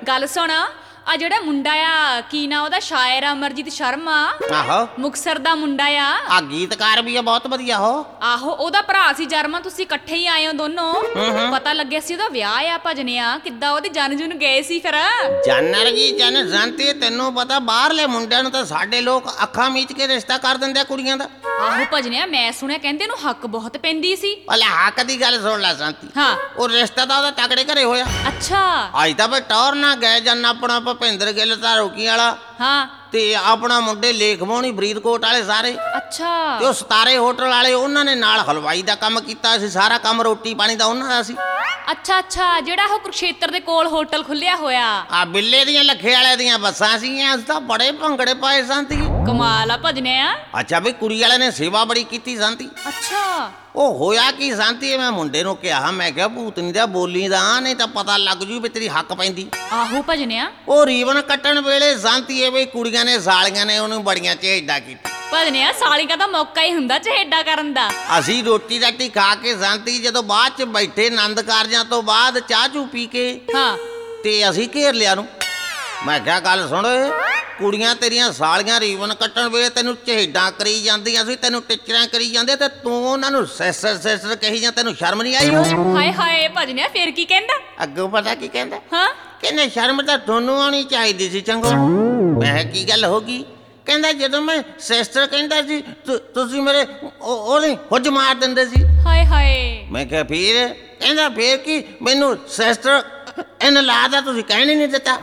ਗੱਲ ਸੁਣ ਆ ਜਿਹੜਾ ਮੁੰਡਾ ਆ ਕੀ ਨਾ ਉਹਦਾ ਸ਼ਾਇਰ ਅਮਰਜੀਤ ਸ਼ਰਮਾ ਆਹੋ ਮੁਕਤਸਰ ਦਾ ਮੁੰਡਾ ਆ ਗੀਤਕਾਰ ਵੀ ਆ ਬਹੁਤ ਵਧੀਆ ਹੋ। ਆਹੋ ਉਹਦਾ ਭਰਾ ਸੀ ਜਰਮਾ। ਤੁਸੀਂ ਇਕੱਠੇ ਹੀ ਆਏ ਹੋ ਦੋਨੋਂ। ਪਤਾ ਲੱਗਿਆ ਸੀ ਉਹਦਾ ਵਿਆਹ ਆ ਭਜਨਿਆ। ਕਿੱਦਾਂ ਉਹਦੀ ਜਨ ਜੁਨ ਗਏ ਸੀ ਫਿਰ? ਜਾਨਰ ਕੀ ਜਨ ਜਾਂਤੀ ਤੈਨੂੰ ਪਤਾ ਬਾਹਰਲੇ ਮੁੰਡਿਆਂ ਨੂੰ ਤਾਂ ਸਾਡੇ ਲੋਕ ਅੱਖਾਂ ਮੀਚ ਕੇ ਰਿਸ਼ਤਾ ਕਰ ਦਿੰਦੇ ਆ ਕੁੜੀਆਂ ਦਾ। ਆਹੋ ਭਜਨਿਆ ਮੈਂ ਸੁਣਿਆ ਕਹਿੰਦੇ ਇਹਨੂੰ ਹੱਕ ਬਹੁਤ ਪੈਂਦੀ ਸੀ। ਭਲੇ ਹੱਕ ਦੀ ਗੱਲ ਸੁਣ ਲੈ ਸ਼ਾਂਤੀ। ਹਾਂ ਉਹ ਰਿਸ਼ਤਾ ਤਾਂ ਉਹਦਾ ਤਕੜੇ ਘਰੇ ਹੋਇਆ। ਅੱਛਾ ਅੱਜ ਤਾਂ ਬਈ ਟੌਰ ਨਾ ਗਏ ਜਨ ਆਪਣਾ ਭੁਪਿੰਦਰ ਗਿੱਲ ਤਾਂ ਰੋਕੀ ਵਾਲਾ ਹਾਂ ਤੇ ਆਪਣਾ ਮੁੰਡੇ ਲੇਖ ਮੋਹਣੀ ਫਰੀਦਕੋਟ ਵਾਲੇ ਸਾਰੇ ਅੱਛਾ ਤੇ ਉਹ ਸਤਾਰੇ ਹੋਟਲ ਵਾਲੇ ਉਹਨਾਂ ਨੇ ਨਾਲ ਹਲਵਾਈ ਦਾ ਕੰਮ ਕੀਤਾ ਸੀ। ਸਾਰਾ ਕੰਮ ਰੋਟੀ ਪਾਣੀ ਦਾ ਉਹਨਾਂ ਦਾ ਸੀ। ਅੱਛਾ ਅੱਛਾ ਜਿਹੜਾ ਉਹ ਕੁਰਕਸ਼ੇਤਰ ਦੇ ਕੋਲ ਹੋਟਲ ਖੁੱਲਿਆ ਹੋਇਆ ਆ ਬਿੱਲੇ ਦੀਆਂ ਲੱਖੇ ਵਾਲੇ ਦੀਆਂ ਬੱਸਾਂ ਸੀਗੀਆਂ। ਅਸੀਂ ਤਾਂ ਬੜੇ ਭੰਗੜੇ ਪਾਏ ਸੰਤੀ। ਕਮਾਲ ਆ ਭਜਨਿਆ। ਅੱਛਾ ਬਈ ਕੁੜੀ ਵਾਲੇ ਨੇ ਸੇਵਾ ਬੜੀ ਕੀਤੀ ਸੰਤੀ। ਅੱਛਾ ਉਹ ਹੋਇਆ ਕੀ ਸੰਤੀ ਮੈਂ ਮੁੰਡੇ ਨੂੰ ਕਿਹਾ ਮੈਂ ਕਿਹਾ ਭੂਤਨੀ ਦਾ ਬੋਲੀ ਦਾ ਨਹੀਂ ਤਾਂ ਪਤਾ ਲੱਗ ਜੂ ਵੀ ਤੇਰੀ ਹੱਕ ਪੈਂਦੀ। ਆਹੋ ਭਜਨਿਆ। ਉਹ ਰੀਵਨ ਕੱਟਣ ਵੇਲੇ ਸੰਤੀ ਇਹ ਬਈ ਕੁੜੀਆਂ ਨੇ ਸਾਲੀਆਂ ਨੇ ਉਹਨੂੰ ਬੜੀਆਂ ਝੇਡਾਂ ਕੀਤੀ। ਭਜਨਿਆ ਸਾਲੀਆਂ ਦਾ ਮੌਕਾ ਹੀ ਹੁੰਦਾ ਚਹੇਡਾ ਕਰਨ ਦਾ। ਅਸੀਂ ਰੋਟੀ ਰਾਟੀ ਖਾ ਕੇ ਸੰਤੀ ਜਦੋਂ ਬਾਅਦ ਚ ਬੈਠੇ ਆਨੰਦ ਕਾਰਜਾਂ ਤੋਂ ਬਾਅਦ ਚਾਹ ਚੂ ਪੀ ਕੇ ਹਾਂ ਤੇ ਅਸੀਂ ਘੇਰ ਲਿਆ ਨੂੰ। ਮੈਂ ਕਿਹਾ ਗੱਲ ਸੁਣ ਕੁੜੀਆਂ ਤੇਰੀਆਂ ਸਾਲੀਆਂ ਰੀਵਨ ਕੱਟਣ ਵੇਲੇ ਤੈਨੂੰ ਚਹੇਡਾਂ ਕਰੀ ਜਾਂਦੀਆਂ ਸੀ, ਤੈਨੂੰ ਟਿਚਰਾਂ ਕਰੀ ਜਾਂਦੇ ਤੇ ਤੂੰ ਉਹਨਾਂ ਨੂੰ ਸਿਸਟਰ ਸਿਸਟਰ ਕਹੀ ਜਾਂ ਤੈਨੂੰ ਸ਼ਰਮ ਨਹੀਂ ਆਈ? ਹਾਏ ਹਾਏ ਭਜਨਿਆ ਫੇਰ ਕੀ ਕਹਿੰਦਾ? ਅੱਗੋਂ ਪਤਾ ਕੀ ਕਹਿੰਦਾ? ਹਾਂ ਕਹਿੰਦੇ ਸ਼ਰਮ ਤਾਂ ਤੁਹਾਨੂੰ ਆਉਣੀ ਚਾਹੀਦੀ ਸੀ ਚੰਗੋ। ਮੈਂ ਕੀ ਗੱਲ ਹੋ ਗਈ? ਕਹਿੰਦਾ ਜਦੋਂ ਮੈਂ ਸਿਸਟਰ ਕਹਿੰਦਾ ਸੀ ਤੁਸੀਂ ਮੇਰੇ ਉਹਨੇ ਹੁੱਜ ਮਾਰ ਦਿੰਦੇ ਸੀ। ਹਾਏ ਹਾਏ। ਮੈਂ ਕਿਹਾ ਫਿਰ? ਕਹਿੰਦਾ ਫਿਰ ਕੀ ਮੈਨੂੰ ਸਿਸਟਰ ਇਹਨੇ ਲਾਦਾ ਤੁਸੀਂ ਕਹਿਣ ਹੀ ਨਹੀਂ ਦਿੱਤਾ।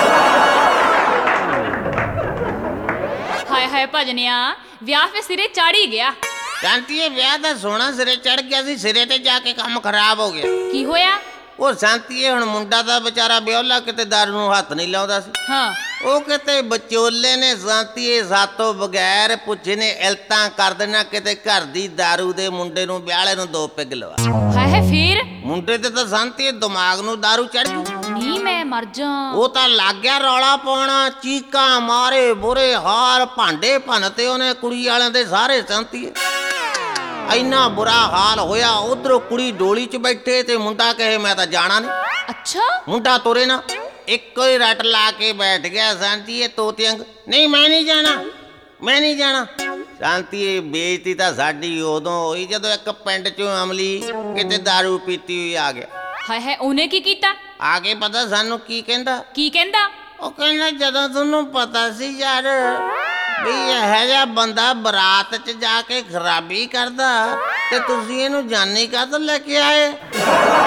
ਹਾਏ ਹਾਏ ਭਜਨਿਆ ਵਿਆਹ ਫੇ ਸਿਰੇ ਚੜ ਹੀ ਗਿਆ। ਸ਼ਾਂਤੀ ਇਹ ਵਿਆਹ ਦਾ ਸੋਹਣਾ ਸਿਰੇ ਚੜ ਗਿਆ ਸੀ, ਸਿਰੇ ਤੇ ਜਾ ਕੇ ਕੰਮ ਖਰਾਬ ਹੋ ਗਿਆ। ਕੀ ਹੋਇਆ? ਉਹ ਸ਼ਾਂਤੀ ਹੁਣ ਮੁੰਡਾ ਦਾ ਵਿਚਾਰਾ ਵਿਆਹੁਲਾ ਕਿਤੇ ਦਾਰੂ ਨੂੰ ਹੱਥ ਨਹੀਂ ਲਾਉਂਦਾ ਸੀ। ਹਾਂ ਉਹ ਕਿਤੇ ਵਿਚੋਲੇ ਨੇ ਸ਼ਾਂਤੀ ਸਾਤੋਂ ਬਗੈਰ ਪੁੱਛੇ ਨੇ ਇਲਤਾਂ ਕਰ ਦੇਣਾ ਕਿਤੇ ਘਰ ਦੀ ਦਾਰੂ ਦੇ ਮੁੰਡੇ ਨੂੰ ਵਿਆਹਲੇ ਨੂੰ 2 ਪੈਗ ਲਵਾ। ਹਾਏ ਹਾਏ ਫਿਰ? ਮੁੰਡੇ ਤੇ ਤਾਂ ਸ਼ਾਂਤੀ ਦਿਮਾਗ ਨੂੰ ਦਾਰੂ ਚੜ ਗਈ। ਨੀ ਮੈਂ ਮਰ ਜਾ। ਉਹ ਤਾਂ ਲੱਗ ਗਿਆ ਰੌਲਾ ਪਾਉਣਾ, ਚੀਕਾਂ ਮਾਰੇ, ਬੁਰੇ ਹਾਲ, ਭਾਂਡੇ ਭੰਨ ਤੇ ਉਹਨੇ ਕੁੜੀ ਵਾਲਿਆਂ ਦੇ ਸਾਰੇ ਸ਼ਾਂਤੀ। ਇੰਨਾ ਬੁਰਾ ਹਾਲ ਹੋਇਆ। ਉਧਰੋਂ ਕੁੜੀ ਡੋਲੀ 'ਚ ਬੈਠੇ ਤੇ ਮੁੰਡਾ ਕਹੇ ਮੈਂ ਤਾਂ ਜਾਣਾ ਨਹੀਂ। ਅੱਛਾ ਮੁੰਡਾ ਤੁਰੇ ਨਾ ਇੱਕੋ ਹੀ ਰੱਟ ਲਾ ਕੇ ਬੈਠ ਗਿਆ ਸ਼ਾਂਤੀ ਇਹ ਤੋਤੇ ਅੰਗ। ਨਹੀਂ ਮੈਂ ਨਹੀਂ ਜਾਣਾ, ਮੈਂ ਨਹੀਂ ਜਾਣਾ। ਸ਼ਾਂਤੀ ਇਹ ਬੇਇੱਜ਼ਤੀ ਤਾਂ ਸਾਡੀ ਉਦੋਂ ਹੋਈ ਜਦੋਂ ਇੱਕ ਪਿੰਡ 'ਚੋਂ ਅਮਲੀ ਕਿਤੇ ਦਾਰੂ ਪੀਤੀ ਹੋਈ ਆ ਗਿਆ। ਹਾਏ ਹਾਏ ਉਹਨੇ ਕੀ ਕੀਤਾ? ਆ ਕੇ ਪਤਾ ਸਾਨੂੰ ਕੀ ਕਹਿੰਦਾ? ਕੀ ਕਹਿੰਦਾ? ਉਹ ਕਹਿੰਦਾ ਜਦੋਂ ਤੁਹਾਨੂੰ ਪਤਾ ਸੀ ਯਾਰ ਵੀ ਇਹੋ ਜਿਹਾ ਬੰਦਾ ਬਰਾਤ 'ਚ ਜਾ ਕੇ ਖਰਾਬੀ ਕਰਦਾ ਤੇ ਤੁਸੀਂ ਇਹਨੂੰ ਜਾਨੀ ਕਾਹਤੋਂ ਲੈ ਕੇ ਆਏ?